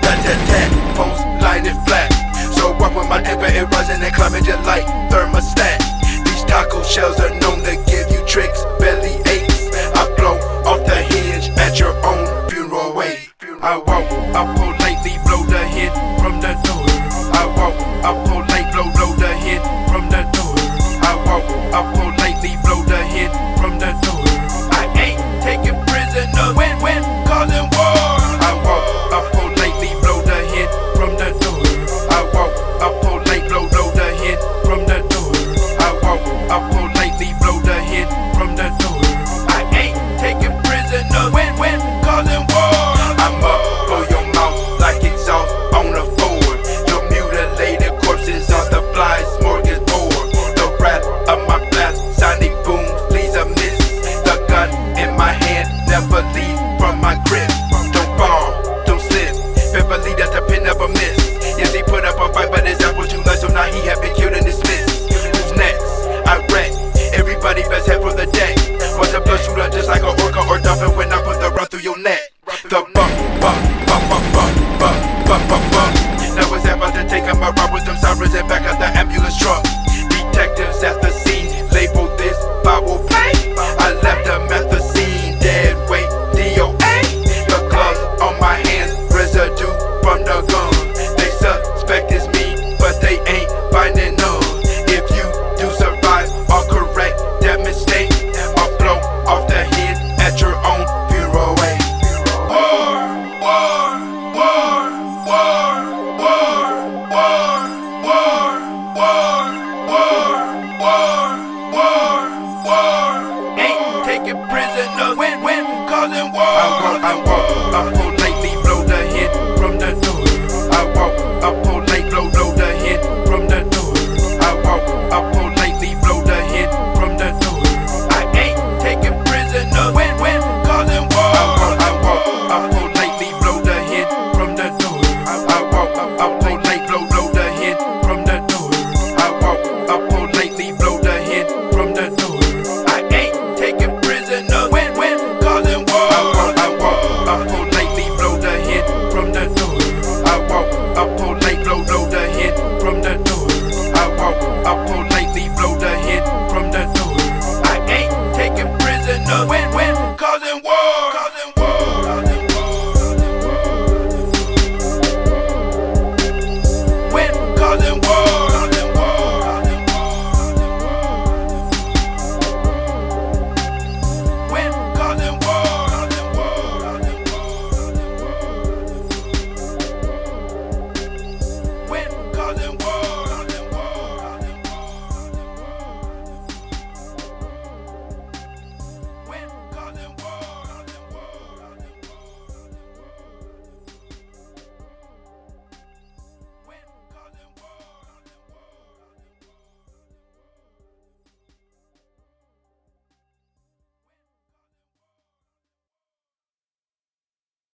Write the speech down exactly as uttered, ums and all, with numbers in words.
tat tat tat, post line and flat. So walk with my dick, but it rising and climbing just like thermostat. These taco shells are known to give you tricks, belly aches. I blow off the hinge at your own funeral wake. I walk up politely, blow the hit from the door. I walk up polite, blow, blow the hit from the door. I walk up politely, blow the hit from the door. I ain't taking prisoners when, when causing war. I walk up politely, blow the hit from the door. I walk up polite, blow, blow the hit from the door. I walk up politely, blow the hit from the door. I ain't taking prisoners when, when causing war. I'm up for your mouth like exhaust on a Ford. Your mutilated corpses on the fly smorgasbord. The wrath of my blast, sonic boom, please a miss. The gun in my hand never leave from my grip. Don't fall, don't slip. Beverly, that's the pin never miss. Yes, he put up a fight, but his apple too light, so now he have been killed and dismissed. Who's next? I wreck. Everybody best head for the deck. Watch a blood shooter just like an orca or dolphin when I put the run through your neck. The bump, bump, bump, bump, bump, bump, bump, bump, bump. Now it's about to take him a ride with them sirens and back of the ambulance truck. Detectives at the scene label this foul play. I left them at the scene, dead weight, D O A. The gloves on my hands, residue from the gun. They suspect it's me, but they ain't finding none. If you do survive or correct that mistake, I'll blow off the head at your own funeral wake. War, war, war, war, war, war, war, war, war, war, war, war. Ain't taking prisoners when, when causing war. I walk, I walk, I walk.